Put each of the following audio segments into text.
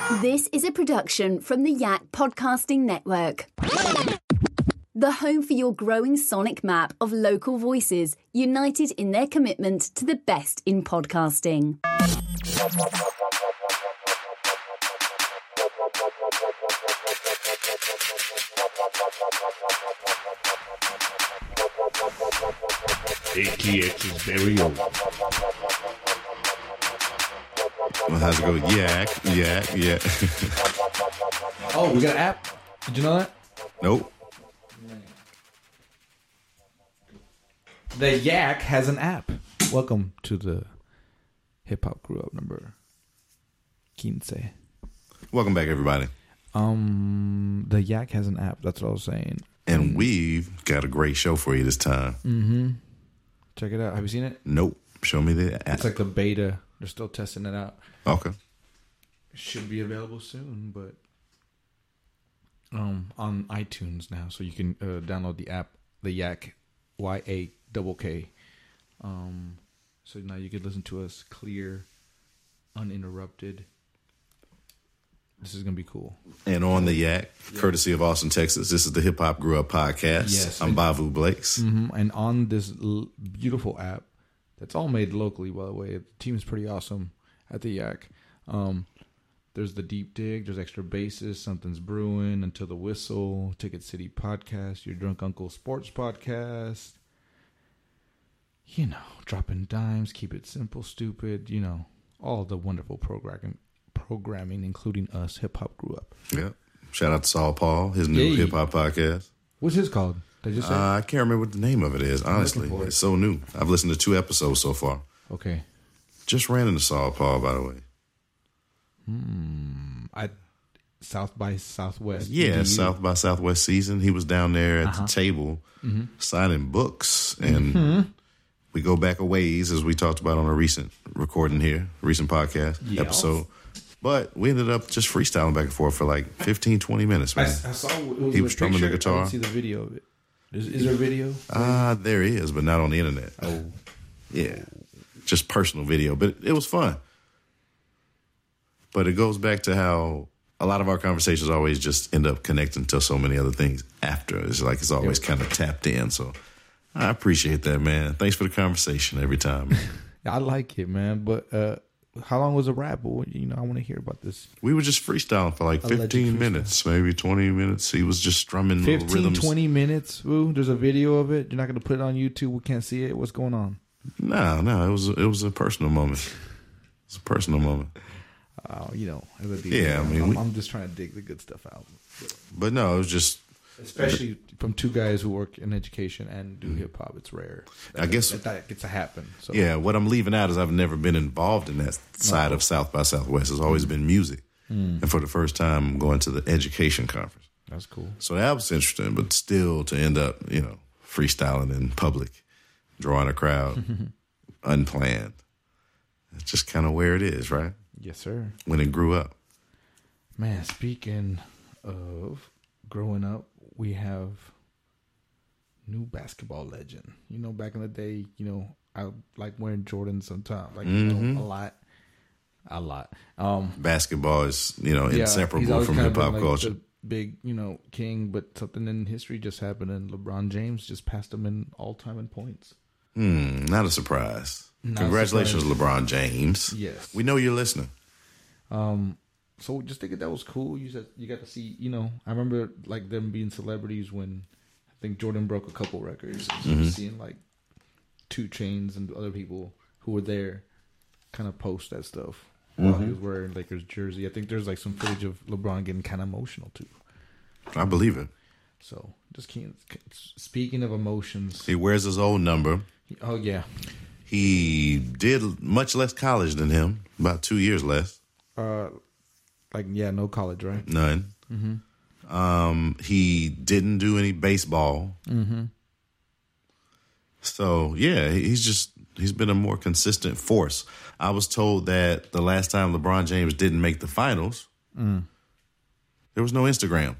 This is a production from the Yak Podcasting Network. The home for your growing sonic map of local voices united in their commitment to the best in podcasting. ATX's very own. Well, how's it go? Yak. Oh, we got an app? Did you know that? Nope. The Yak has an app. Welcome to the Hip Hop Grew Up number 15. Welcome back, everybody. The Yak has an app. That's what I was saying. And we've got a great show for you this time. Mm-hmm. Check it out. Have you seen it? Nope. Show me the app. It's like the beta. They're still testing it out. Okay. It should be available soon, but on iTunes now, so you can download the app, the Yak, YAKK. So now you can listen to us clear, uninterrupted. This is gonna be cool. And on the Yak, courtesy of Austin, Texas, this is the Hip Hop Grew Up podcast. Yes. I'm Bavu Blakes. Mm-hmm. And on this beautiful app, that's all made locally, by the way. The team is pretty awesome at the Yak. There's the Deep Dig. There's Extra Bases. Something's Brewing. Until the Whistle. Ticket City Podcast. Your Drunk Uncle Sports Podcast. You know, Dropping Dimes. Keep It Simple, Stupid. You know, all the wonderful programming, including us, Hip Hop Grew Up. Yep. Shout out to Saul Paul, his new hip hop podcast. What's his called? Did you say? I can't remember what the name of it is, honestly. It's so new. I've listened to 2 episodes so far. Okay. Just ran into Saul Paul, by the way. At South by Southwest. Yeah, EDU. South by Southwest season. He was down there at the table signing books. And we go back a ways, as we talked about on a recent recording here, recent podcast episode. But we ended up just freestyling back and forth for like 15, 20 minutes, man. I saw he was strumming the guitar. I didn't see the video of it. Is there a video? There is, but not on the internet. Oh. Yeah. Just personal video. But it was fun. But it goes back to how a lot of our conversations always just end up connecting to so many other things after. It's like it's always kind of tapped in. So I appreciate that, man. Thanks for the conversation every time. I like it, man. But how long was the rap? You know, I want to hear about this. We were just freestyling for like 15 minutes, maybe 20 minutes. He was just strumming 15, rhythms. 20 minutes. Ooh, there's a video of it. You're not going to put it on YouTube. We can't see it. What's going on? No. It was a personal moment. It's a personal moment. You know, yeah. I mean, I'm just trying to dig the good stuff out. But no, it was just. Especially from 2 guys who work in education and do hip hop, it's rare. I guess that gets to happen. So. Yeah, what I'm leaving out is I've never been involved in that side of South by Southwest. It's always been music, and for the first time, I'm going to the education conference. That's cool. So that was interesting, but still to end up, you know, freestyling in public, drawing a crowd, unplanned. It's just kind of where it is, right? Yes, sir. When it grew up. Man, speaking of growing up, we have new basketball legend. You know, back in the day, you know, I like wearing Jordans sometimes. Like, you know, a lot. Basketball is, you know, inseparable from hip hop culture. The big, you know, king, but something in history just happened, and LeBron James just passed him in all time in points. Not a surprise. Congratulations, LeBron James. Yes, we know you're listening. So just thinking that was cool. You said you got to see, you know, I remember like them being celebrities when I think Jordan broke a couple records. So seeing like 2 Chainz and other people who were there kind of post that stuff while he was wearing Lakers jersey. I think there's like some footage of LeBron getting kind of emotional too. I believe it. So just speaking of emotions. He wears his old number. Oh, yeah. He did much less college than him, about 2 years less. No college, right? None. He didn't do any baseball. So, yeah, he's been a more consistent force. I was told that the last time LeBron James didn't make the finals, there was no Instagram.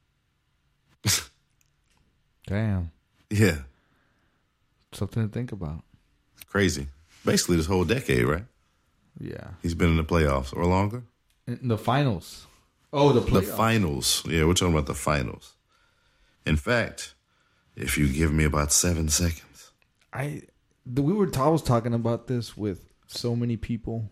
Damn. Yeah. Something to think about. Crazy. Basically this whole decade, right? Yeah. He's been in the playoffs or longer. In the finals. Oh, the playoffs. The finals. Yeah, we're talking about the finals. In fact, if you give me about 7 seconds. I was talking about this with so many people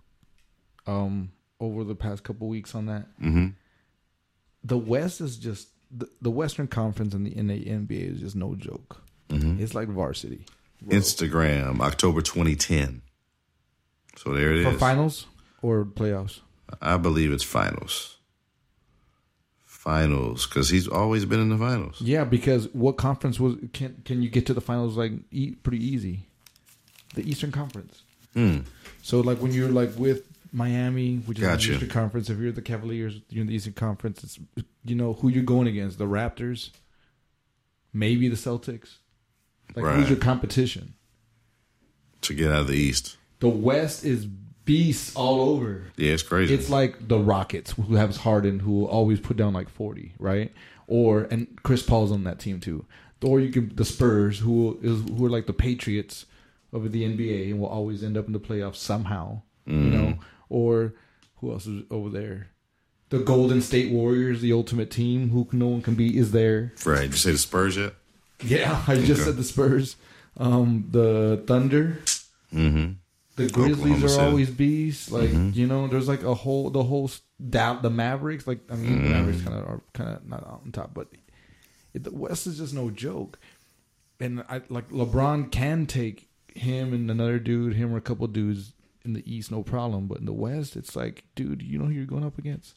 over the past couple weeks on that. Mm-hmm. The West is just the Western Conference in the NBA is just no joke. Mm-hmm. It's like varsity. Bro. Instagram, October 2010. So there it is. For finals or playoffs? I believe it's finals. Finals, because he's always been in the finals. Yeah, because what conference can you get to the finals like pretty easy? The Eastern Conference. So like when you're like with Miami, which is the Eastern Conference, if you're the Cavaliers, you're in the Eastern Conference. It's who you're going against: the Raptors, maybe the Celtics. Like who's your competition to get out of the East? The West is beasts all over. Yeah, it's crazy. It's like the Rockets, who have Harden, who will always put down like 40, right? And Chris Paul's on that team too. Or you can the Spurs, who are like the Patriots of the NBA and will always end up in the playoffs somehow. Or who else is over there? The Golden State Warriors, the ultimate team, who no one can beat, is there. Right. Did you say the Spurs yet? Yeah, I just said the Spurs. The Thunder. Mm-hmm. The Grizzlies are always beasts. Like, there's like the Mavericks. Like, I mean, the Mavericks are kind of not on top, but the West is just no joke. And LeBron can take him and another dude, him or a couple dudes in the East, no problem. But in the West, it's like, dude, you know who you're going up against.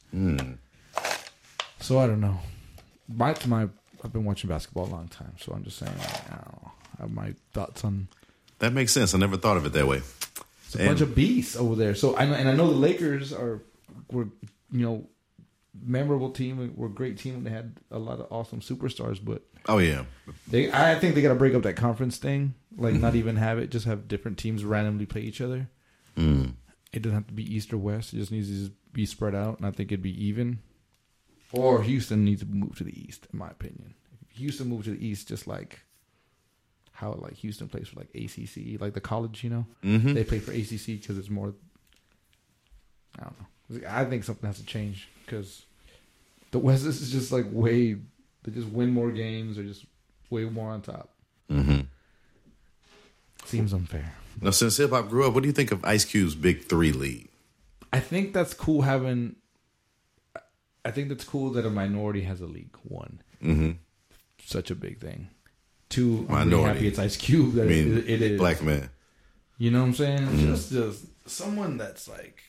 So I don't know. I've been watching basketball a long time, so I'm just saying, I have my thoughts on. That makes sense. I never thought of it that way. It's a bunch of beasts over there. So I know the Lakers were memorable team. Were a great team. They had a lot of awesome superstars, but I think they got to break up that conference thing. Like not even have it, just have different teams randomly play each other. It doesn't have to be East or West. It just needs to just be spread out, and I think it'd be even. Or Houston needs to move to the East, in my opinion. If Houston moved to the East, just like how like Houston plays for like ACC, like the college, they play for ACC because it's more. I don't know. I think something has to change because the West is just like way. They just win more games. They're just way more on top. Seems unfair. Now, since hip hop grew up, what do you think of Ice Cube's Big 3 league? I think that's cool having. I think that's cool that a minority has a league. One, such a big thing. Two, I'm really happy it's Ice Cube that it is. Black man. You know what I'm saying? Just someone that's like,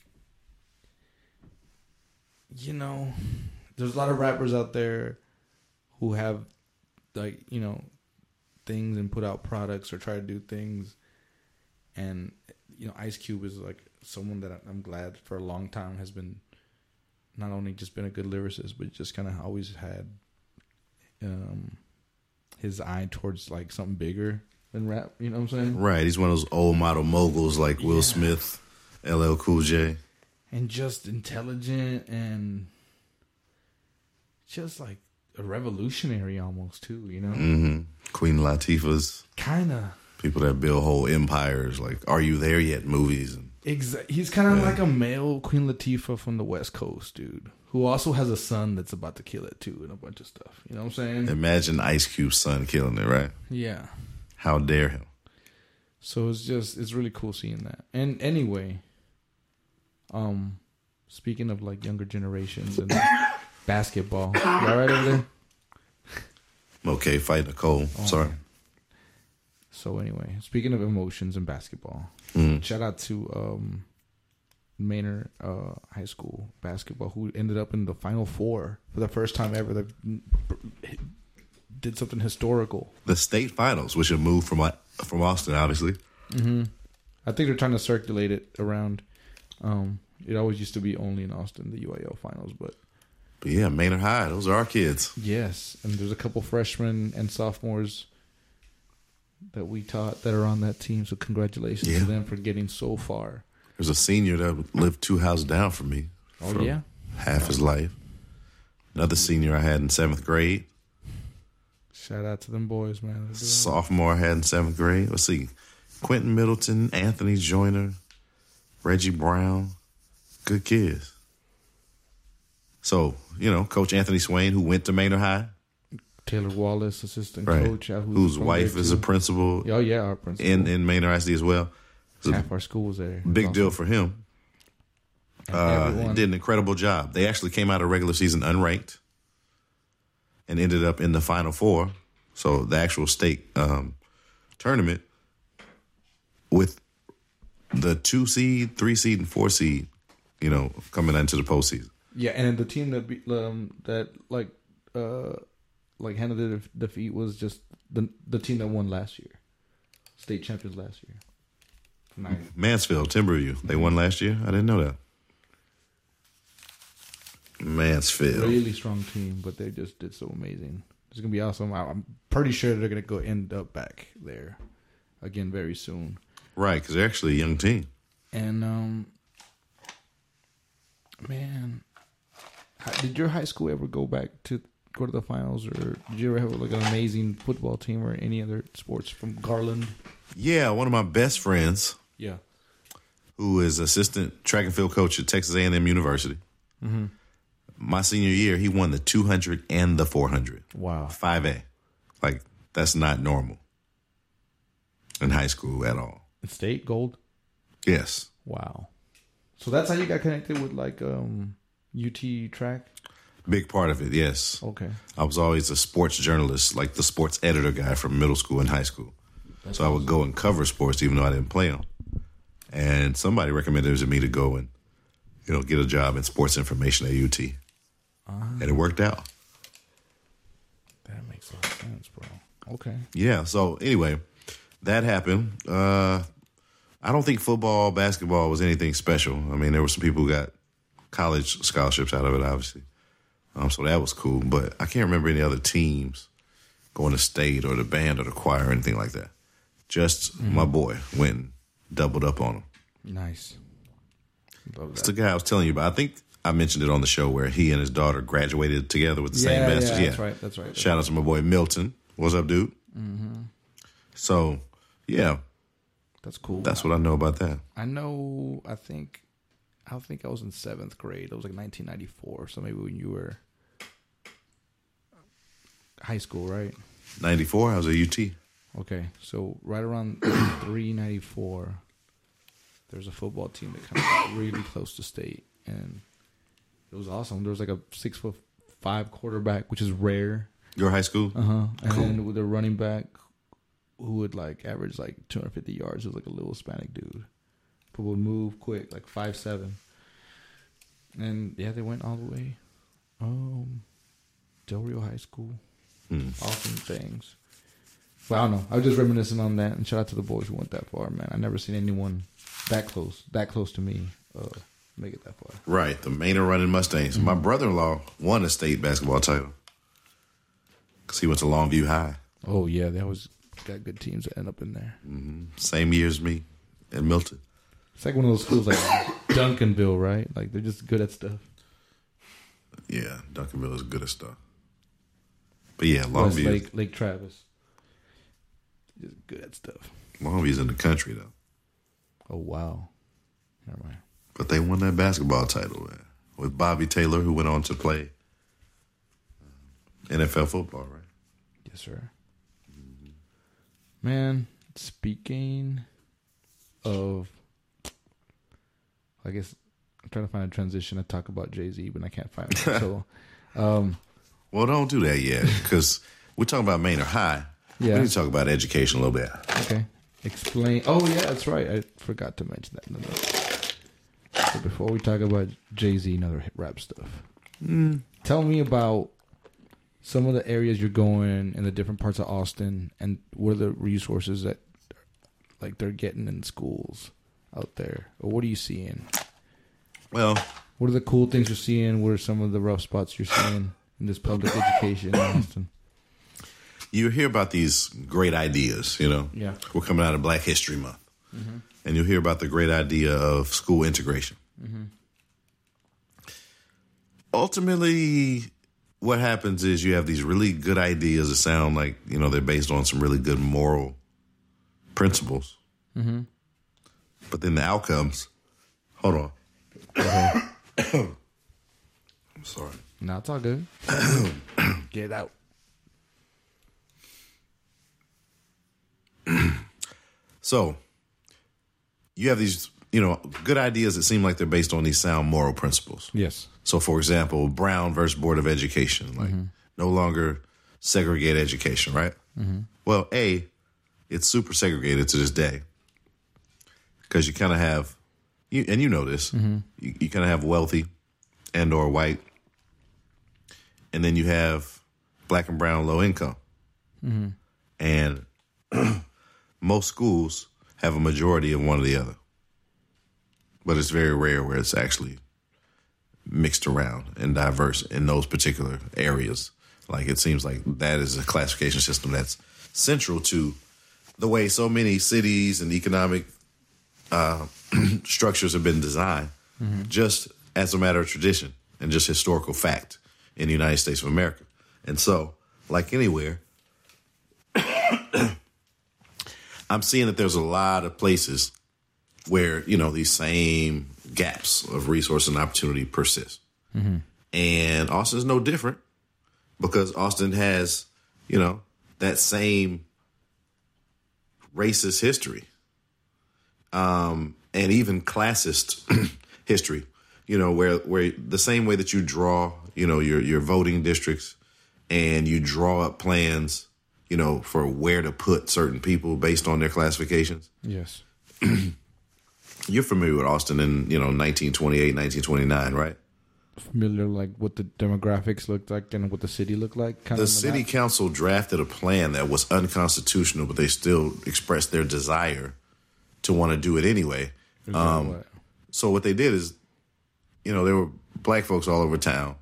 there's a lot of rappers out there who have like, things and put out products or try to do things. And, Ice Cube is like someone that I'm glad for a long time has been not only just been a good lyricist, but just kind of always had his eye towards like something bigger than rap. You know what I'm saying? Right. He's one of those old model moguls like Will Smith, LL Cool J. And just intelligent and just like a revolutionary almost too, Queen Latifah's. Kind of. People that build whole empires like Are You There Yet movies. He's kind of like a male Queen Latifah from the West Coast, dude, who also has a son that's about to kill it too and a bunch of stuff. You know what I'm saying? Imagine Ice Cube's son killing it, right? Yeah. How dare him? So it's really cool seeing that. And anyway, speaking of like younger generations and basketball, you all right over there? Okay, fighting a cold. Sorry. Man. So anyway, speaking of emotions in basketball, shout out to Manor High School basketball, who ended up in the Final Four for the first time ever. They did something historical. The state finals, which have moved from Austin, obviously. I think they're trying to circulate it around. It always used to be only in Austin, the UIL finals, but yeah, Manor High, those are our kids. Yes, and there's a couple freshmen and sophomores that we taught that are on that team, so congratulations to them for getting so far. There's a senior that lived 2 houses down from me. Oh, yeah? Half his life. Another senior I had in 7th grade. Shout out to them boys, man. Sophomore I had in 7th grade. Let's see. Quentin Middleton, Anthony Joyner, Reggie Brown. Good kids. So, Coach Anthony Swain, who went to Manor High. Taylor Wallace, assistant right. coach. Whose wife is a principal. Oh, yeah, our principal. In Manor ISD as well. Half our school was there. Big deal for him. He did an incredible job. They actually came out of regular season unranked and ended up in the Final Four. So the actual state tournament with the 2 seed, 3 seed, and 4 seed, coming into the postseason. Yeah, and the team that handled the defeat was just the team that won last year, state champions last year. Mansfield, Timberview. They won last year? I didn't know that. Mansfield. Really strong team, but they just did so amazing. It's going to be awesome. I'm pretty sure they're going to end up back there again very soon. Right, because they're actually a young team. And, man, did your high school ever go to the finals, or did you ever have an amazing football team or any other sports from Garland? Yeah, one of my best friends. Yeah. Who is assistant track and field coach at Texas A&M University. Mm-hmm. My senior year, he won the 200 and the 400. Wow. 5A. That's not normal in high school at all. State gold? Yes. Wow. So that's how you got connected with UT track? Big part of it, yes. Okay. I was always a sports journalist, like the sports editor guy from middle school and high school. That's so awesome. I would go and cover sports even though I didn't play them. And somebody recommended it to me to go and, get a job in sports information at UT. And it worked out. That makes a lot of sense, bro. Okay. Yeah, so anyway, that happened. I don't think football, basketball was anything special. I mean, there were some people who got college scholarships out of it, obviously. So that was cool. But I can't remember any other teams going to state or the band or the choir or anything like that. Just my boy went and doubled up on him. Nice. It's the guy I was telling you about. I think I mentioned it on the show where he and his daughter graduated together with the same masters. Yeah, that's right. Shout out to my boy Milton. What's up, dude? Mm-hmm. So, yeah. That's cool. That's what I know about that. I think I was in 7th grade. It was 1994. So maybe when you were high school, right? 94, I was at UT. Okay, so right around 394, there's a football team that kind of got really close to state, and it was awesome. There was a 6'5" quarterback, which is rare. Your high school? And cool. then with a running back who would average 250 yards. It was a little Hispanic dude, but would move quick, 5'7". And yeah, they went all the way. Del Rio High School. Awesome things. Well, I don't know. I was just reminiscing on that, and shout out to the boys who went that far, man. I never seen anyone that close to me make it that far. Right, the Manor Running Mustangs. Mm-hmm. My brother-in-law won a state basketball title because he went to Longview High. Oh yeah, they always got good teams that end up in there. Mm-hmm. Same year as me at Milton. It's like one of those schools like Duncanville, right? They're just good at stuff. Yeah, Duncanville is good at stuff. But yeah, Longview. Lake Travis. Just good at stuff. Longview's in the country, though. Oh, wow. Never mind. But they won that basketball title, man, with Bobby Taylor, who went on to play NFL football, right? Yes, sir. Mm-hmm. Man, speaking of, I guess I'm trying to find a transition to talk about Jay-Z, but I can't find it. So, well, don't do that yet, because we're talking about Manor High. Yeah. We need to talk about education a little bit. Okay. Explain. Oh, yeah, that's right. I forgot to mention that in the notes. So before we talk about Jay-Z and other hip rap stuff, tell me about some of the areas you're going in the different parts of Austin, and what are the resources that they're getting in schools out there, or what are you seeing? Well, what are the cool things you're seeing? What are some of the rough spots you're seeing in this public education in Austin? You hear about these great ideas, Yeah. We're coming out of Black History Month. Mm-hmm. And you'll hear about the great idea of school integration. Mm-hmm. Ultimately, what happens is you have these really good ideas that sound like, they're based on some really good moral principles. Mm-hmm. But then the outcomes, hold on. Sorry. No, it's all good. Get it out. So, you have these, good ideas that seem like they're based on these sound moral principles. Yes. So, for example, Brown versus Board of Education, like no longer segregate education, right? Mm-hmm. Well, it's super segregated to this day because you kind of have, and you know this, you kind of have wealthy and or white, and then you have black and brown low income. Mm-hmm. And most schools have a majority of one or the other. But it's very rare where it's actually mixed around and diverse in those particular areas. Like, it seems like that is a classification system that's central to the way so many cities and economic structures have been designed, just as a matter of tradition and just historical fact in the United States of America. And so, like anywhere, I'm seeing that there's a lot of places where, these same gaps of resource and opportunity persist. Mm-hmm. And Austin's no different because Austin has, that same racist history, and even classist history, where the same way that you draw, your voting districts and you draw up plans, for where to put certain people based on their classifications. Yes. You're familiar with Austin in, 1928, 1929, right? Familiar, like what the demographics looked like and what the city looked like? The city council drafted a plan that was unconstitutional, but they still expressed their desire to want to do it anyway. So what they did is, there were black folks all over town.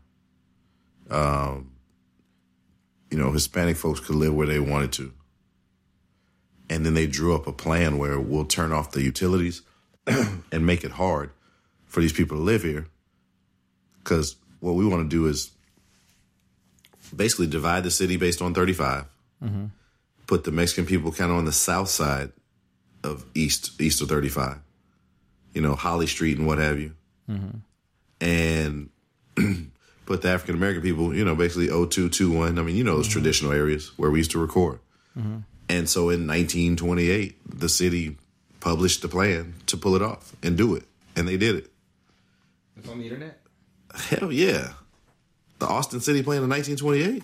Hispanic folks could live where they wanted to. And then they drew up a plan where we'll turn off the utilities and make it hard for these people to live here. Because what we want to do is basically divide the city based on 35, put the Mexican people kind of on the south side of east of 35, Holly Street and what have you. And put the African American people, basically 02, 21. I mean, those traditional areas where we used to record. And so in 1928, the city published the plan to pull it off and do it. And they did it. It's on the internet? Hell yeah. The Austin City Plan of 1928.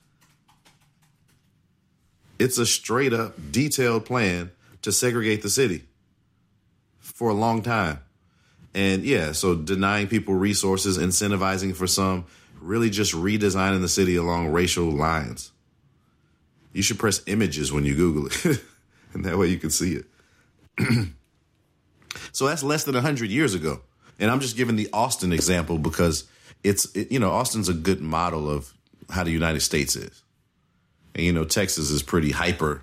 It's a straight up detailed plan to segregate the city for a long time. And yeah, so denying people resources, incentivizing for some, really just redesigning the city along racial lines. You should press images when you Google it. And that way you can see it. So that's less than 100 years ago. And I'm just giving the Austin example because Austin's a good model of how the United States is. And, Texas is pretty hyper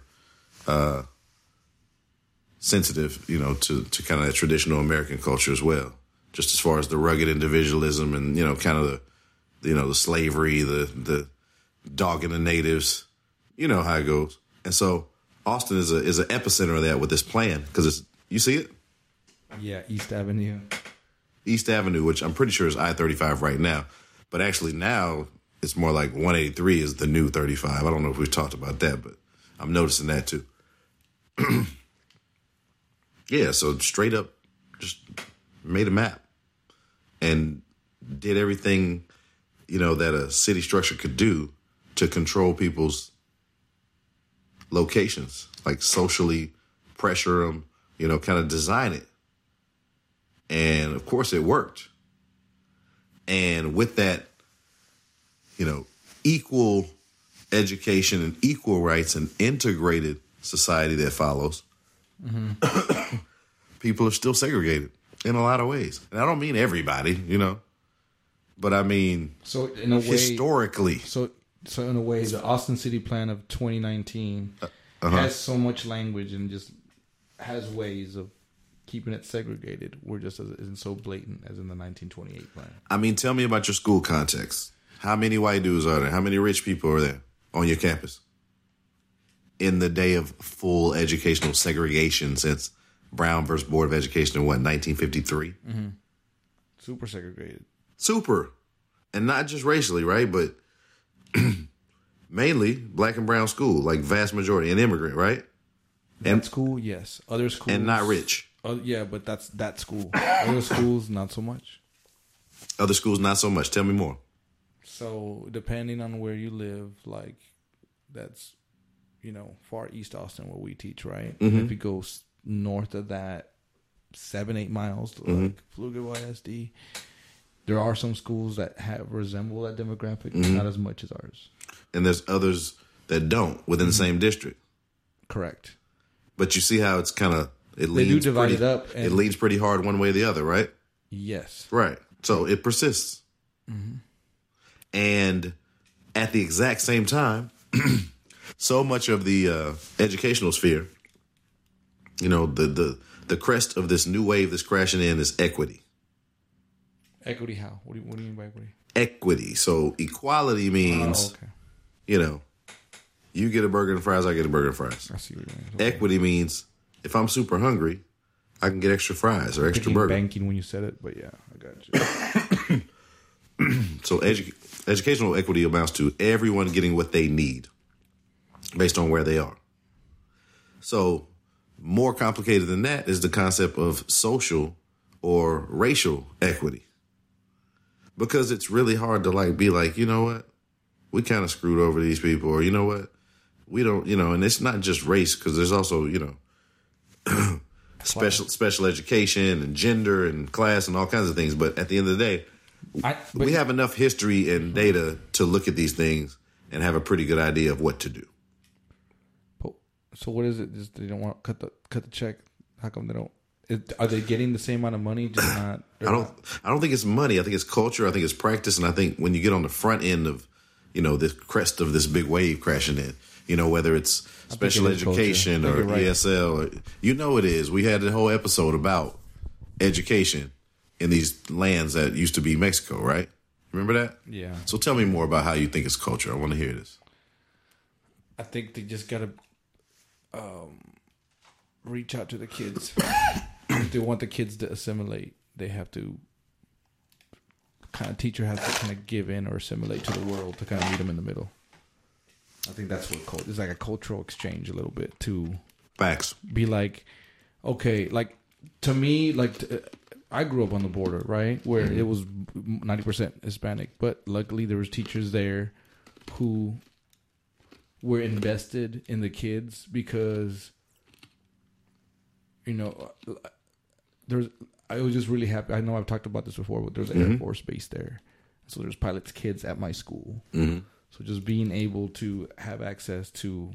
sensitive, to kind of that traditional American culture as well. Just as far as the rugged individualism and, kind of the slavery, the dogging the natives, how it goes. And so Austin is an epicenter of that with this plan because you see it? Yeah, East Avenue. East Avenue, which I'm pretty sure is I-35 right now. But actually now it's more like 183 is the new 35. I don't know if we've talked about that, but I'm noticing that too. Yeah, so straight up just made a map and did everything, that a city structure could do to control people's locations, like socially pressure them, kind of design it. And of course it worked. And with that, equal education and equal rights and integrated society that follows, people are still segregated in a lot of ways. And I don't mean everybody, but I mean, so in a way, historically. So in a way, the Austin City Plan of 2019 has so much language and just has ways of keeping it segregated. We're just isn't so blatant as in the 1928 plan. I mean, tell me about your school context. How many white dudes are there? How many rich people are there on your campus? In the day of full educational segregation since Brown versus Board of Education in 1953? Super segregated. Super. and not just racially, right? But mainly black and brown school, like vast majority, and immigrant, right? And school, yes. Other schools. And not rich. Yeah, but that's that school. Other schools, not so much. Other schools, not so much. Tell me more. So, depending on where you live, like, that's, far East Austin where we teach, right? Mm-hmm. If you go north of that, 7-8 miles to, like, Pflugerville ISD, there are some schools that resemble that demographic, not as much as ours. And there's others that don't within the same district. Correct. But you see how it's kind of, they do divide it up. It leads pretty hard one way or the other, right? Yes. Right. So it persists. Mm-hmm. And at the exact same time, so much of the educational sphere, the crest of this new wave that's crashing in is equity. Equity how? What do you mean by equity? Equity. So equality means, you get a burger and fries, I get a burger and fries. I see what you mean. Okay. Equity means if I'm super hungry, I can get extra fries or extra burger. Banking when you said it, but yeah, I got you. So educational equity amounts to everyone getting what they need based on where they are. So more complicated than that is the concept of social or racial equity. Because it's really hard to be like, you know what? We kind of screwed over these people, or you know what? We don't, and it's not just race, because there's also, special education and gender and class and all kinds of things. But at the end of the day, we have enough history and data to look at these things and have a pretty good idea of what to do. So what is it? Just they don't want to cut the check? How come they don't? Are they getting the same amount of money? Just not. I don't think it's money. I think it's culture. I think it's practice. And I think when you get on the front end of, this crest of this big wave crashing in, whether it's special education or ESL, or, it is. We had a whole episode about education in these lands that used to be Mexico, right? Remember that? Yeah. So tell me more about how you think it's culture. I want to hear this. I think they just got to reach out to the kids. If they want the kids to assimilate, they have to teacher has to kind of give in or assimilate to the world to kind of meet them in the middle. I think that's what it's like, a cultural exchange a little bit to facts. Be like, okay, like to me, I grew up on the border, right, where it was 90% Hispanic, but luckily there was teachers there who were invested in the kids because, I was just really happy. I know I've talked about this before, but there's an Air Force base there. So there's pilots' kids at my school. Mm-hmm. So just being able to have access to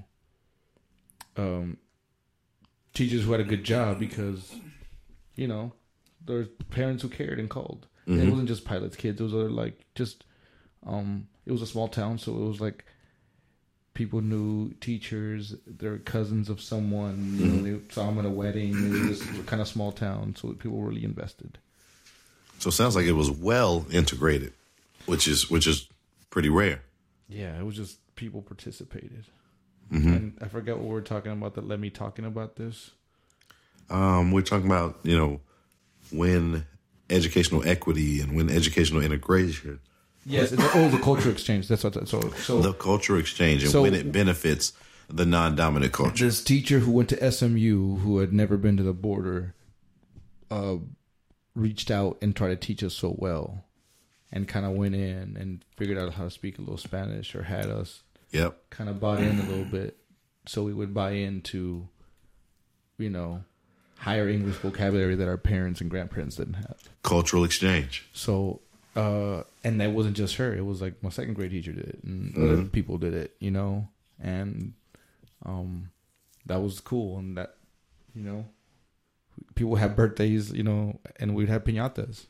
teachers who had a good job because, there's parents who cared and called. Mm-hmm. And it wasn't just pilots' kids. It was other, it was a small town, so it was like people knew teachers, they're cousins of someone, they saw them at a wedding. It was kind of small town, so people were really invested. So it sounds like it was well integrated, which is pretty rare. Yeah, it was just people participated. Mm-hmm. And I forget what we were talking about that led me talking about this. We're talking about, when educational equity and when educational integration. Yes, it's the culture exchange. That's what. So the culture exchange and when it benefits the non-dominant culture. This teacher who went to SMU who had never been to the border, reached out and tried to teach us so well, and kind of went in and figured out how to speak a little Spanish, or had us. Yep. Kind of bought in a little bit, so we would buy into, higher English vocabulary that our parents and grandparents didn't have. Cultural exchange. So. And that wasn't just her. It was like my second grade teacher did it, and other people did it, and that was cool. And that, people have birthdays, and we'd have piñatas,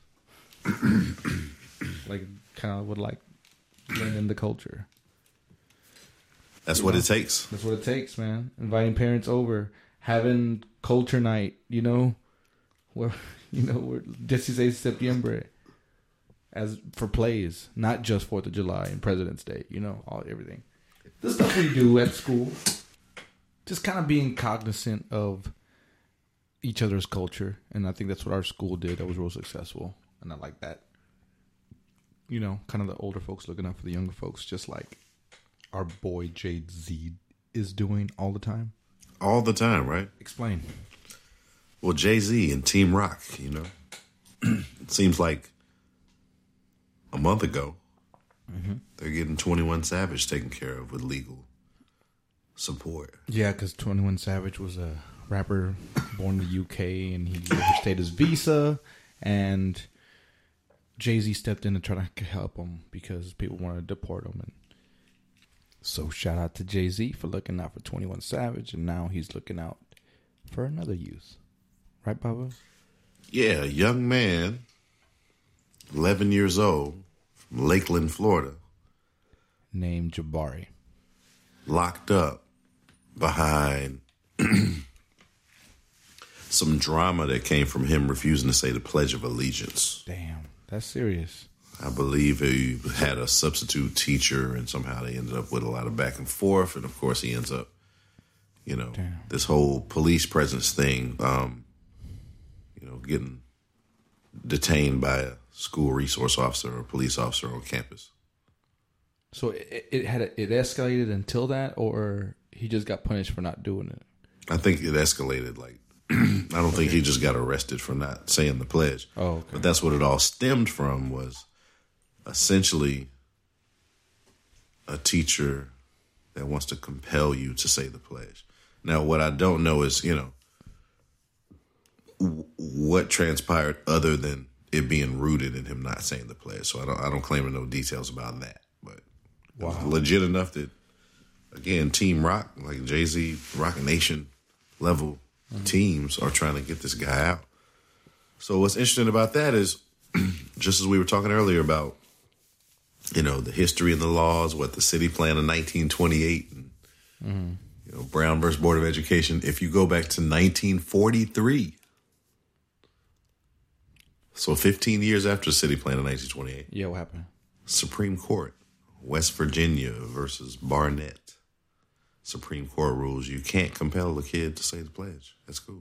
like kind of would blend in the culture. That's what it takes. That's what it takes, man. Inviting parents over, having culture night, where where 16 Septiembre. As for plays, not just 4th of July and President's Day, everything. The stuff we do at school, just kind of being cognizant of each other's culture, and I think that's what our school did. That was real successful, and I like that. kind of the older folks looking out for the younger folks, just like our boy Jay-Z is doing all the time? All the time, right? Explain. Well, Jay-Z and Team Rock, it seems like a month ago, they're getting 21 Savage taken care of with legal support. Yeah, because 21 Savage was a rapper born in the UK, and he overstayed his visa, and Jay-Z stepped in to try to help him because people wanted to deport him. And so shout out to Jay-Z for looking out for 21 Savage, and now he's looking out for another youth. Right, Baba? Yeah, a young man, 11 years old, from Lakeland, Florida. Named Jabari. Locked up behind some drama that came from him refusing to say the Pledge of Allegiance. Damn, that's serious. I believe he had a substitute teacher, and somehow they ended up with a lot of back and forth. And, of course, he ends up, this whole police presence thing, getting detained by a school resource officer or police officer on campus. So it escalated until that, or he just got punished for not doing it? I think it escalated. I don't think he just got arrested for not saying the pledge. Oh, okay. But that's what it all stemmed from, was essentially a teacher that wants to compel you to say the pledge. Now, what I don't know is, what transpired other than it being rooted in him not saying the pledge. So I don't claim to know details about that. But it was legit enough that, again, Team Rock, like Jay-Z, Rock Nation level teams are trying to get this guy out. So what's interesting about that is, just as we were talking earlier about, the history and the laws, what the city plan in 1928, and, Brown versus Board of Education. If you go back to 1943, so 15 years after the city plan in 1928. Yeah, what happened? Supreme Court, West Virginia versus Barnett. Supreme Court rules you can't compel a kid to say the pledge. That's cool.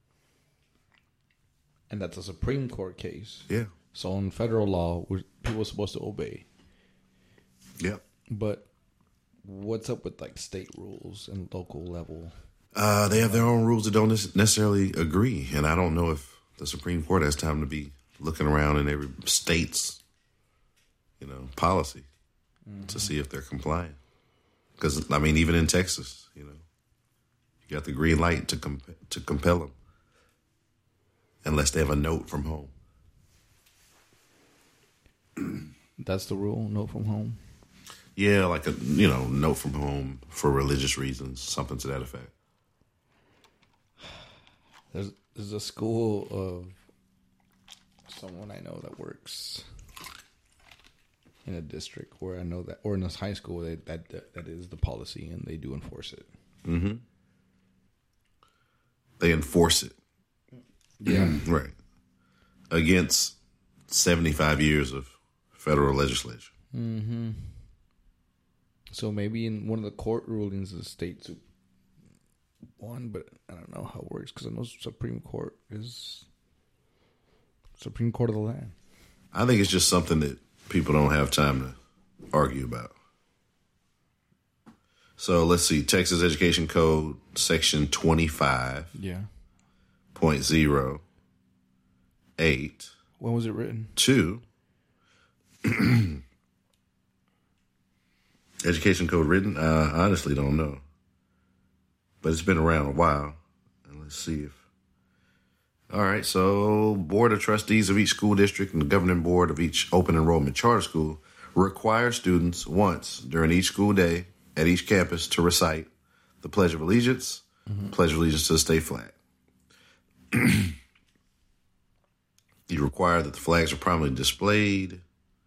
And that's a Supreme Court case. Yeah. So in federal law, people are supposed to obey. Yep. But what's up with state rules and local level? They have their own rules that don't necessarily agree. And I don't know if the Supreme Court has time to be looking around in every state's, policy to see if they're compliant. Because, even in Texas, you got the green light to compel them, unless they have a note from home. That's the rule, note from home? Yeah, like a, note from home for religious reasons, something to that effect. There's a school of someone I know that works in a district where I know that, or in this high school, that is the policy, and they do enforce it. Mm-hmm. They enforce it. Yeah. Right. Against 75 years of federal legislation. Mm-hmm. So maybe in one of the court rulings, the state won, but I don't know how it works, because I know Supreme Court is Supreme Court of the land. I think it's just something that people don't have time to argue about. So let's see, Texas Education Code, Section 25. Yeah. .08. When was it written? 2. Education code written? I honestly don't know. But it's been around a while. And let's see if... All right, so Board of Trustees of each school district and the governing board of each open enrollment charter school require students once during each school day at each campus to recite the Pledge of Allegiance, Pledge of Allegiance to the state flag. You require that the flags are prominently displayed.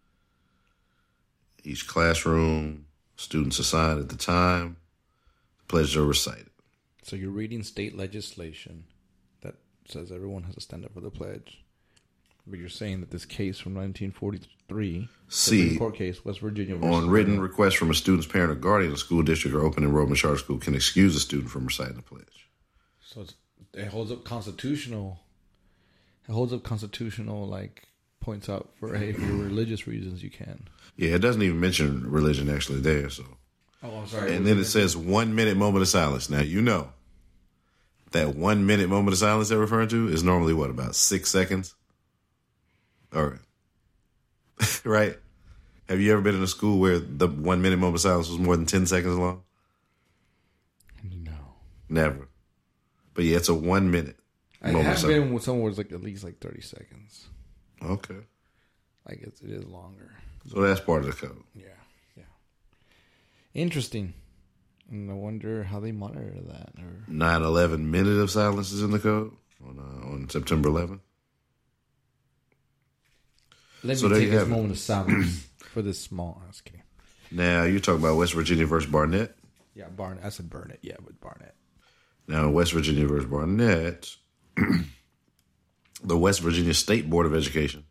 Each classroom, students assigned at the time, the pledges are recited. So you're reading state legislation that says everyone has to stand up for the pledge. But you're saying that this case from 1943, Supreme Court case, West Virginia. On written request from a student's parent or guardian, a school district or open enrollment charter school can excuse a student from reciting the pledge. So it holds up constitutional. It holds up constitutional points out for religious reasons you can. Yeah, it doesn't even mention religion actually there. So. Oh, I'm sorry. And then it says 1 minute moment of silence. Now, you know that 1 minute moment of silence they're referring to is normally what, about 6 seconds? Or, right? Have you ever been in a school where the 1 minute moment of silence was more than 10 seconds long? No. Never. But yeah, it's a 1 minute. I have been with somewhere it's like at least like 30 seconds. Okay. Like it is longer. So that's part of the code. Yeah. Interesting. And I wonder how they monitor that. 9/11 minute of silence is in the code on September 11th. Let me take this moment of silence for this small. I was kidding. Now, you're talking about West Virginia versus Barnett? Yeah, Barnett. I said Burnett. Yeah, but Barnett. Now, West Virginia versus Barnett, the West Virginia State Board of Education,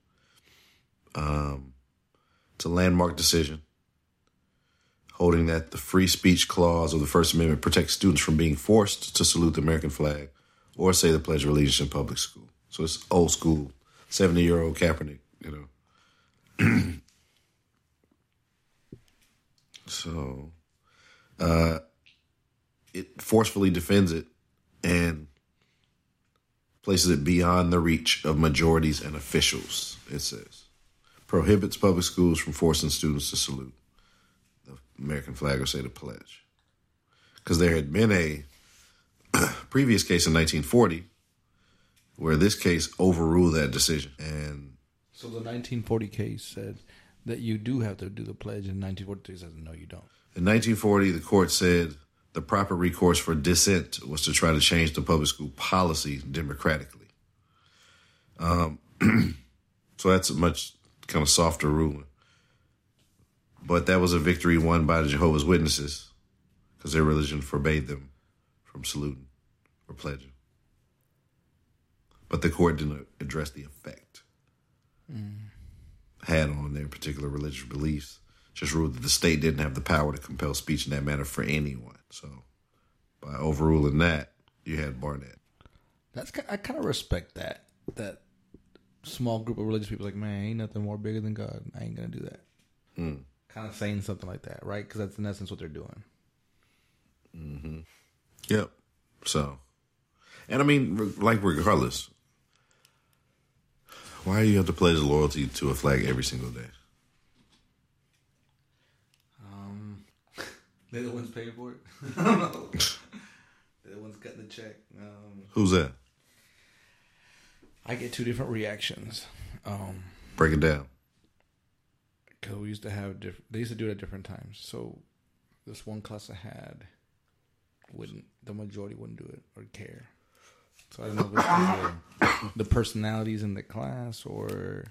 it's a landmark decision holding that the free speech clause of the First Amendment protects students from being forced to salute the American flag or say the Pledge of Allegiance in public school. So it's old school, 70-year-old Kaepernick, you know. So it forcefully defends it and places it beyond the reach of majorities and officials, it says. Prohibits public schools from forcing students to salute the American flag or say the pledge. Because there had been a previous case in 1940 where this case overruled that decision. And so the 1940 case said that you do have to do the pledge, and 1943 says no, you don't. In 1940, the court said the proper recourse for dissent was to try to change the public school policy democratically. So that's a much kind of softer ruling. But that was a victory won by the Jehovah's Witnesses because their religion forbade them from saluting or pledging. But the court didn't address the effect had on their particular religious beliefs. Just ruled that the state didn't have the power to compel speech in that manner for anyone. So by overruling that, you had Barnett. I kind of respect that. That small group of religious people like, man, ain't nothing more bigger than God. I ain't going to do that. Kind of saying something like that, right? Because that's in essence what they're doing. Mm-hmm. Yep. So, and I mean, like regardless, why do you have to pledge loyalty to a flag every single day? They're the ones paying for it. I don't know. They're the ones cutting the check. Who's that? I get two different reactions. Break it down. Because we used to have they used to do it at different times. So this one class I had the majority wouldn't do it or care. So I don't know if it's the personalities in the class or,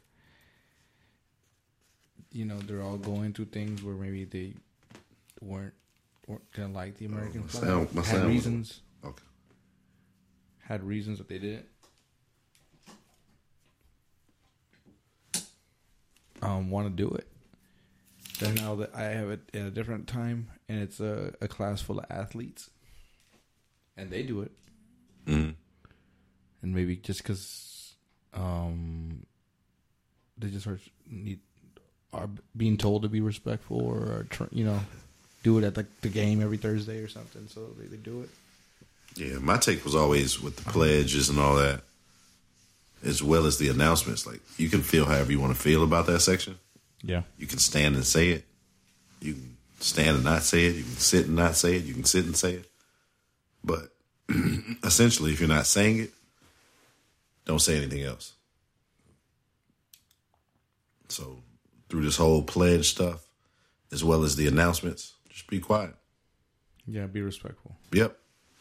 you know, they're all going through things where maybe they weren't gonna like the American flag. Had reasons. Okay. Had reasons that they didn't. Want to do it. Then now that I have it at a different time, and it's a class full of athletes, and they do it, and maybe just because they just are being told to be respectful, or do it at the game every Thursday or something, so they do it. Yeah, my take was always with the pledges and all that, as well as the announcements. Like, you can feel however you want to feel about that section. Yeah. You can stand and say it. You can stand and not say it. You can sit and not say it. You can sit and say it. But essentially, if you're not saying it, don't say anything else. So through this whole pledge stuff, as well as the announcements, just be quiet. Yeah, be respectful. Yep.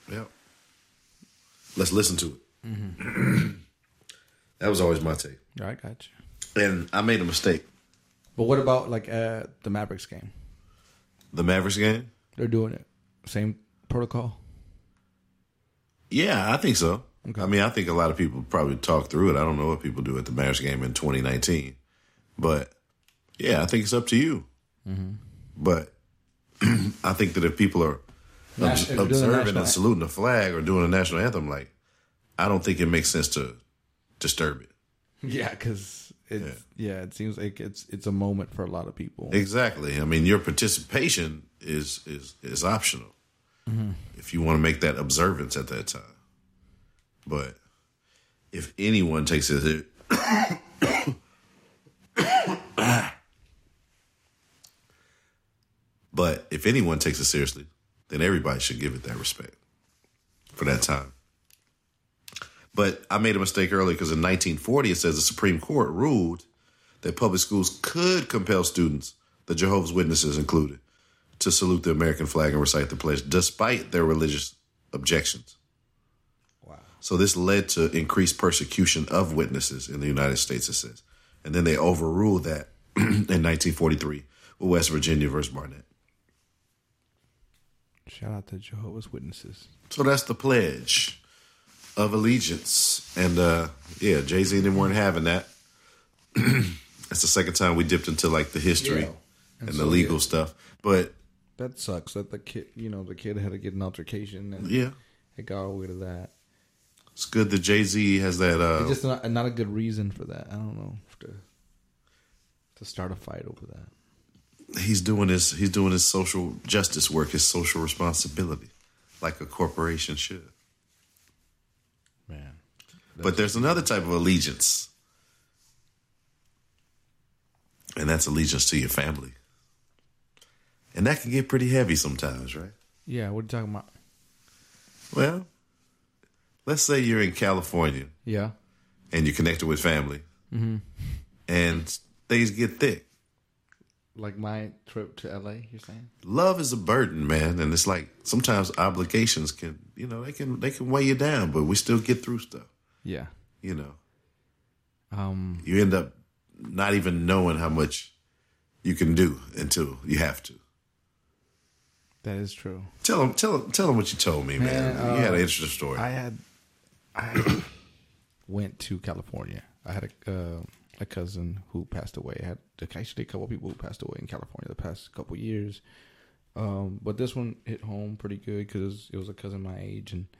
Let's listen to it. Mm-hmm. That was always my take. I got you. And I made a mistake. But what about the Mavericks game? The Mavericks game? They're doing it. Same protocol? Yeah, I think so. Okay. I mean, I think a lot of people probably talk through it. I don't know what people do at the Mavericks game in 2019. But, yeah, I think it's up to you. Mm-hmm. But I think that if people are observing and saluting the flag or doing a national anthem, I don't think it makes sense to disturb it. Yeah, because It seems like it's a moment for a lot of people. Exactly. I mean, your participation is optional if you want to make that observance at that time. But if anyone takes it, but if anyone takes it seriously, then everybody should give it that respect for that time. But I made a mistake earlier because in 1940 it says the Supreme Court ruled that public schools could compel students, the Jehovah's Witnesses included, to salute the American flag and recite the pledge despite their religious objections. Wow. So this led to increased persecution of witnesses in the United States, it says. And then they overruled that in 1943 with West Virginia versus Barnett. Shout out to Jehovah's Witnesses. So that's the Pledge of Allegiance. And, Jay-Z and them weren't having that. That's the second time we dipped into, like, the history and the legal stuff. But that sucks that the kid had to get an altercation. And it got all the way to that. It's good that Jay-Z has that. It's just not a good reason for that. I don't know. To start a fight over that. He's doing his social justice work, his social responsibility, like a corporation should. Man. But there's another type of allegiance. And that's allegiance to your family. And that can get pretty heavy sometimes, right? Yeah, what are you talking about? Well, let's say you're in California. Yeah. And you're connected with family. Mm-hmm. And things get thick. Like my trip to LA, you're saying? Love is a burden, man. And it's like sometimes obligations can, they can weigh you down, but we still get through stuff. Yeah. You end up not even knowing how much you can do until you have to. That is true. Tell them what you told me, man. You had an interesting story. I went to California. I had a cousin who passed away. I had actually a couple of people who passed away in California the past couple of years. But this one hit home pretty good because it was a cousin my age, and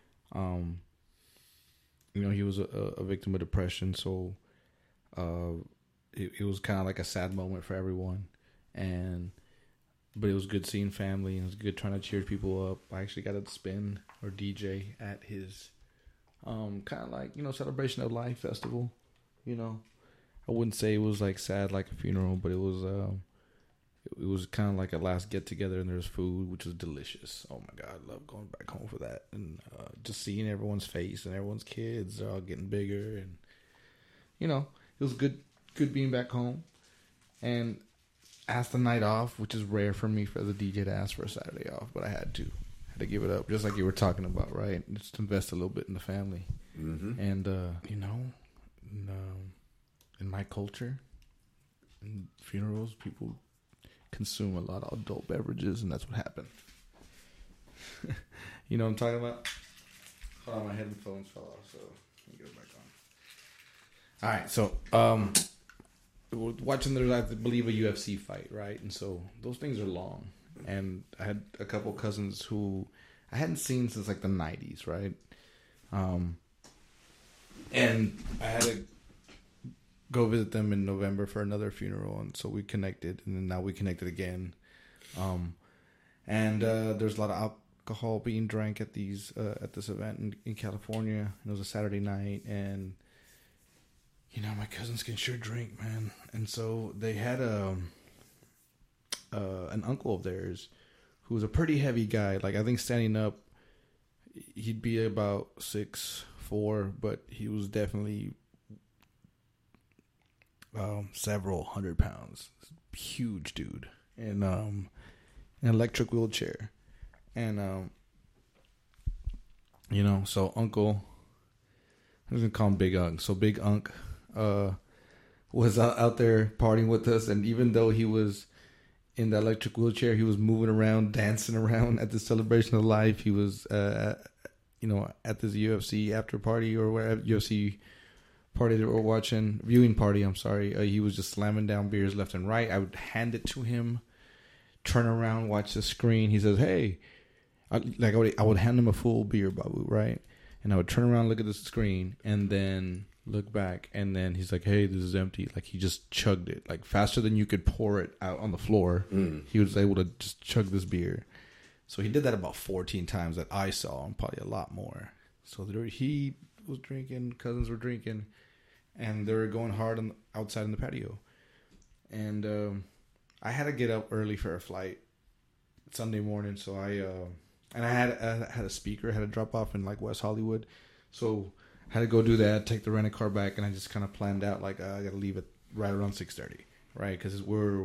he was a victim of depression. So it was kind of like a sad moment for everyone, but it was good seeing family, and it was good trying to cheer people up. I actually got to spin or DJ at his kind of like celebration of life festival. I wouldn't say it was like sad like a funeral, but it was kind of like a last get together, and there was food, which was delicious. Oh my God, I love going back home for that, and just seeing everyone's face and everyone's kids, they're all getting bigger, and it was good being back home. And asked the night off, which is rare for me for the DJ to ask for a Saturday off, but I had to give it up, just like you were talking about, right? Just invest a little bit in the family. Mm-hmm. And in my culture, in funerals, people consume a lot of adult beverages, and that's what happened. You know what I'm talking about? Hold on, my headphones fell off, so let me get it back on. All right, so watching I believe a UFC fight, right? And so those things are long, and I had a couple cousins who I hadn't seen since like the 90s, right? And I had to go visit them in November for another funeral, and so we connected, and then now we connected again. There's a lot of alcohol being drank at this event in California. It was a Saturday night, and my cousins can sure drink, man. And so they had an uncle of theirs who was a pretty heavy guy. Like, I think standing up, he'd be about 6'4", but he was definitely several hundred pounds. Huge dude. And an electric wheelchair. And, so Uncle, I'm going to call him Big Unk. So Big Unk was out there partying with us, and even though he was in the electric wheelchair, he was moving around, dancing around at the celebration of life. He was, at this UFC after party or wherever UFC party that we're watching, viewing party. I'm sorry. He was just slamming down beers left and right. I would hand it to him, turn around, watch the screen. He says, "Hey," I would hand him a full beer, Babu, right? And I would turn around, look at the screen, and then look back, and then he's like, hey, this is empty. Like, he just chugged it, like, faster than you could pour it out on the floor. He was able to just chug this beer. So he did that about 14 times that I saw, and probably a lot more. So he was drinking, cousins were drinking, and they were going hard outside in the patio. And I had to get up early for a flight Sunday morning, so I had a speaker I had to drop off in like West Hollywood, so I had to go do that, take the rental car back, and I just kind of planned out like I got to leave it right around 6:30, right? Because we're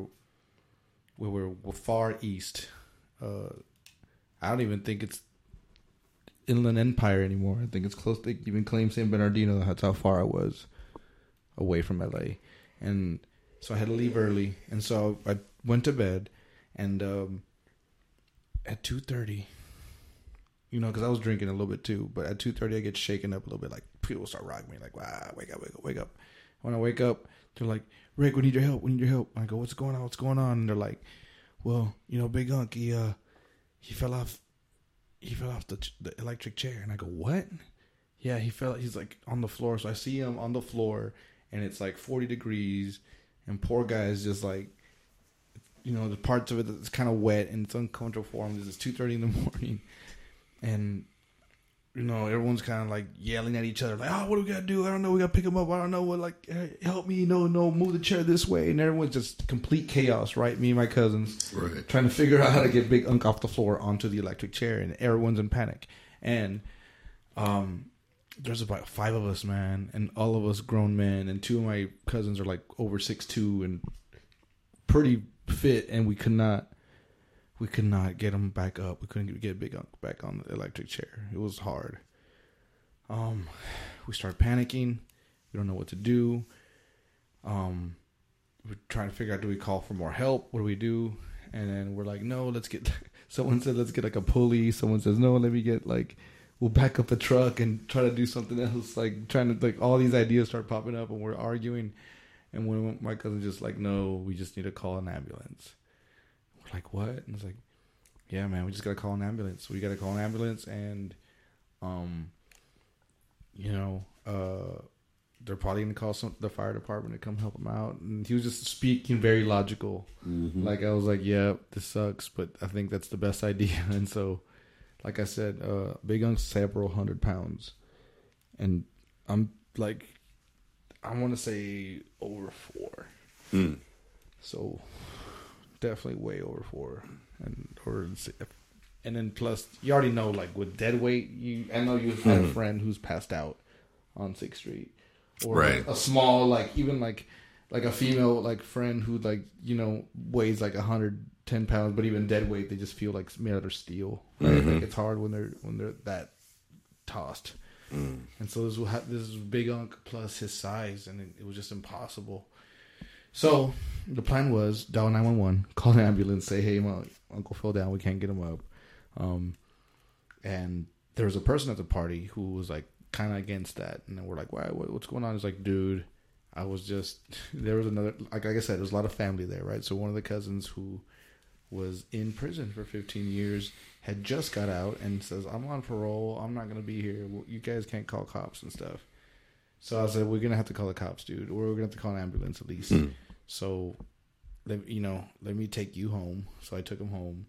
far east. I don't even think it's Inland Empire anymore. I think it's close. They even claim San Bernardino. That's how far I was away from LA, and so I had to leave early, and so I went to bed, and at 2:30, you know, because I was drinking a little bit too, but at 2:30 I get shaken up a little bit, like people start rocking me, like, wow, wake up. When I wake up, they're like, Rick, we need your help. And I go, what's going on? And they're like, well, you know, Big Unk, he fell off the electric chair. And I go, what? Yeah, he's like on the floor. So I see him on the floor, and it's like 40 degrees, and poor guy is just like, you know, the parts of it that's kind of wet and it's uncomfortable for him. It's 2:30 in the morning, and you know, everyone's kind of like yelling at each other, like, oh, what do we got to do? I don't know. We got to pick him up. I don't know what, like, hey, help me. No, move the chair this way. And everyone's just complete chaos, right? Me and my cousins trying to figure out how to get Big Unk off the floor onto the electric chair, and everyone's in panic. And there's about 5 of us, man, and all of us grown men, and 2 of my cousins are like over 6'2" and pretty fit, and we could not get him back up. We couldn't get Big Unk back on the electric chair. It was hard. We started panicking. We don't know what to do. We're trying to figure out, do we call for more help? What do we do? And then we're like, no, someone said, let's get like a pulley. Someone says, no, we'll back up the truck and try to do something else. Like, trying to, like, all these ideas start popping up, and we're arguing. And when my cousin just like, no, we just need to call an ambulance. We're like, what? And it's like, yeah, man, we just got to call an ambulance. We got to call an ambulance, and, you know, they're probably going to call the fire department to come help him out. And he was just speaking very logical. Mm-hmm. Like, I was like, yeah, this sucks, but I think that's the best idea. And so, like I said, Big Unk's several 100 pounds. And I'm like, I want to say over 4. Mm. So definitely way over 4. And then plus, you already know, like with dead weight, I know you've had a friend who's passed out on 6th Street, or a small, like, even like a female, like, friend who, like, you know, weighs like 110 pounds, but even dead weight, they just feel like made out of steel. Right? Mm-hmm. Like, it's hard when they're that tossed. Mm. And so this is Big Unk plus his size, and it was just impossible. So the plan was dial 911, call an ambulance, say, hey, my uncle fell down, we can't get him up. And there was a person at the party who was like kind of against that, and then we're like, what's going on? He's like, dude, there was another, like I said, there's a lot of family there, right? So one of the cousins who was in prison for 15 years had just got out and says, I'm on parole, I'm not going to be here, you guys can't call cops and stuff. So I said, we're going to have to call the cops, dude, or we're going to have to call an ambulance at least. So, let me take you home. So I took him home.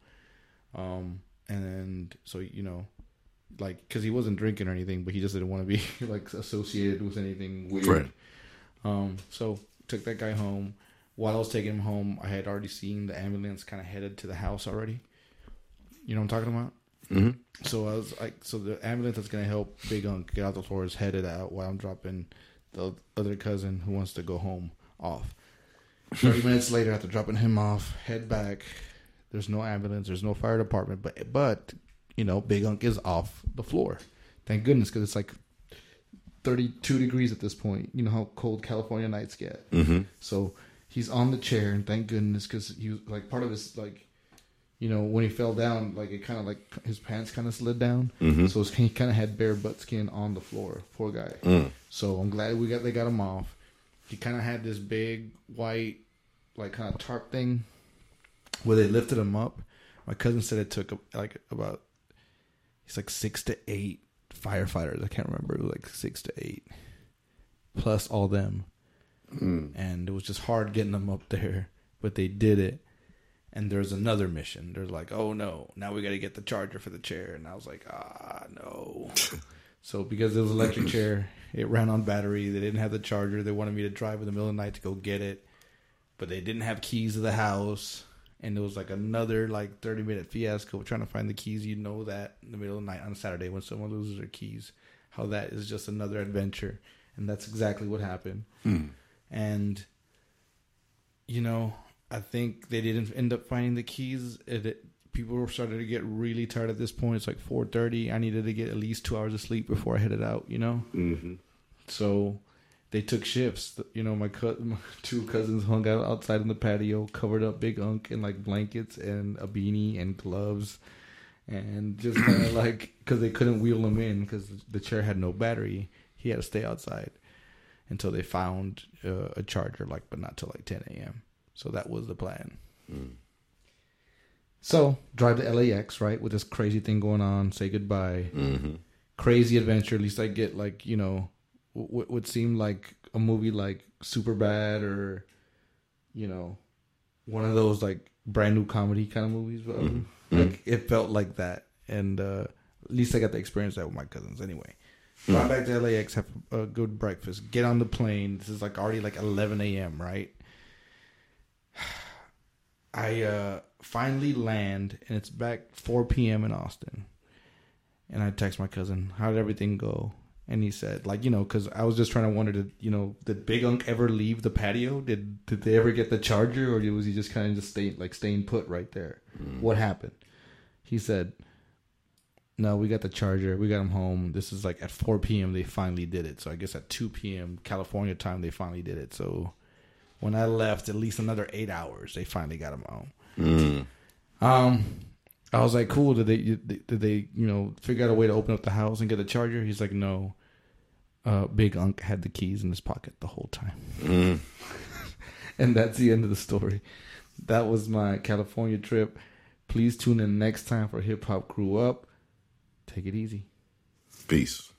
And so, you know, like, because he wasn't drinking or anything, but he just didn't want to be, like, associated with anything weird. Right. So took that guy home. While I was taking him home, I had already seen the ambulance kind of headed to the house already. You know what I'm talking about? Mm-hmm. So I was like, so the ambulance that's going to help Big Unk get out the floor is headed out while I'm dropping the other cousin who wants to go home off. 30 minutes later, after dropping him off, head back. There's no ambulance. There's no fire department. But you know, Big Unk is off the floor. Thank goodness, because it's like 32 degrees at this point. You know how cold California nights get. Mm-hmm. So he's on the chair, and thank goodness, because he was like, part of his, like, you know, when he fell down, like, it kind of, like, his pants kind of slid down. Mm-hmm. So he kind of had bare butt skin on the floor. Poor guy. Mm. So I'm glad they got him off. He kind of had this big white, like, kind of tarp thing where they lifted him up. My cousin said it took about, he's like 6 to 8 firefighters. I can't remember. It was like 6 to 8. plus all them. And it was just hard getting them up there, but they did it. And there's another mission. They're like, oh no, now we got to get the charger for the chair. And I was like, no. So because it was an electric chair, it ran on battery. They didn't have the charger. They wanted me to drive in the middle of the night to go get it, but they didn't have keys to the house. And it was like another 30-minute fiasco trying to find the keys. You know that in the middle of the night on a Saturday when someone loses their keys, how that is just another adventure. And that's exactly what happened. And, I think they didn't end up finding the keys. People were starting to get really tired at this point. It's like 4:30. I needed to get at least 2 hours of sleep before I headed out, Mm-hmm. So they took shifts. My two cousins hung out outside in the patio, covered up Big Unk in blankets and a beanie and gloves. And just kind of because they couldn't wheel him in because the chair had no battery. He had to stay outside until they found a charger, but not till 10 a.m. So that was the plan. So drive to LAX, right, with this crazy thing going on. Say goodbye. Mm-hmm. Crazy adventure. At least I get what would seem like a movie like Superbad or one of those brand new comedy kind of movies. It felt like that, and at least I got to experience that with my cousins. Anyway, fly back to LAX, have a good breakfast, get on the plane. This is already 11 a.m. right? I finally land, and it's back 4 p.m. in Austin. And I text my cousin, how did everything go? And he said, because I was just trying to wonder, did Big Unk ever leave the patio? Did they ever get the charger, or was he just kind of staying put right there? What happened? He said, no, we got the charger. We got him home. This is at 4 p.m. they finally did it. So I guess at 2 p.m. California time, they finally did it. So when I left, at least another 8 hours, they finally got him home. I was like, cool. Did they figure out a way to open up the house and get the charger? He's like, no. Big Unk had the keys in his pocket the whole time. And that's the end of the story. That was my California trip. Please tune in next time for Hip Hop Grew Up. Take it easy. Peace.